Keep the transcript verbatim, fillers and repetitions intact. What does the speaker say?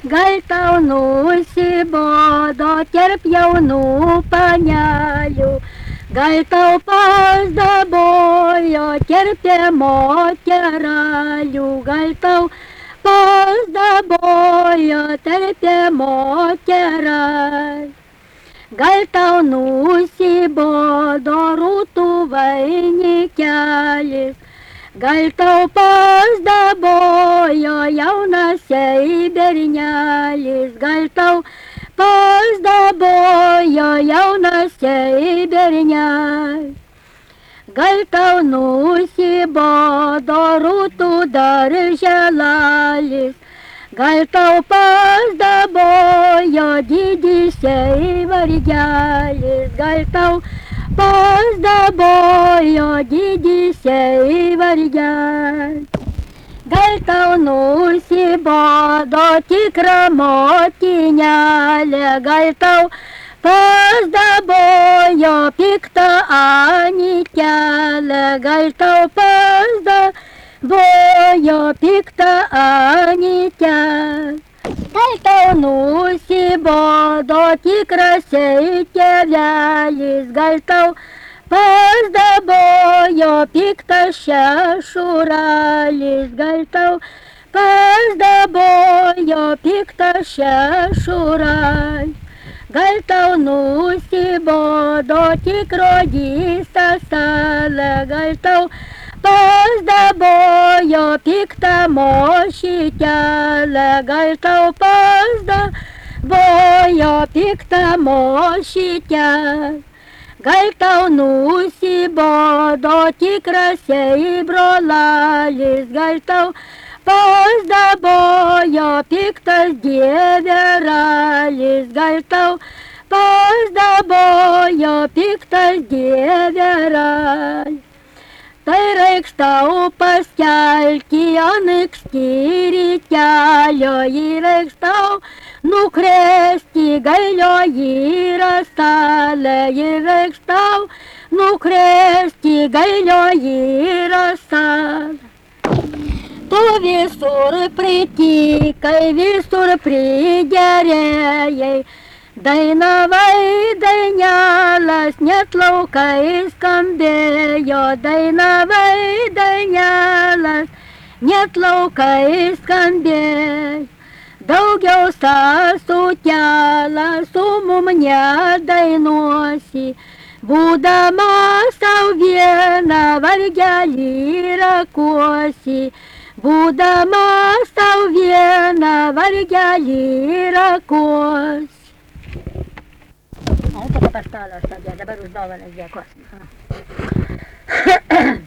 gal tau nusibodo tarp jaunų panelių, gal tau pasdabojo terpimo keralių, gal tau pasdabojo terpimo keralių. Gal tau nusibodo rūtų vainikelis, gal tau pasdabojo jaunasiai bernelis, gal tau pasdabojo jaunasiai bernelis. Gal tau nusibodo rūtų darželalis, gal tau pasdabojo didysiai vargelis, gal tau pasdabojo didysiai vargelis. Gal tau nusibodo tikra motinelė, gal tau pasdabojo piktą anykelę, gal tau pasdabojo piktą anykelę. Gal tau nusibodo tikrasiai tėvelis, gal tau pasdabojo piktas šešuralis, gal tau pasdabojo piktas šešuralis. Gal tau nusibodo tikro disasale, gal tau pasdabojo piktą mošytelę, gal tau pasdabojo piktą mošytelę. Gal tau nusibodo tikrasiai brolalis, gal tau pasdabojo piktas dieveralis, gal tau pasdabojo piktas dieveralis. Tai reiks tau paskelti anksti rytelio, jį reiks tau nukrėsti gailioji rastelė, jį reiks tau nukrėsti gailioji rastelė. Tu visur pritikai, visur prigerėjai, dainavai dainelas, net laukai skambėjo, dainavai dainelas, net laukai skambėjo. Daugiau sasutelą su mum nedainuosi, būdama sau vieną vargelį rakuosi, būdama sau vieną vargelį rakuosi. A, un poco pastada esta, dabar už dovanas dėkos.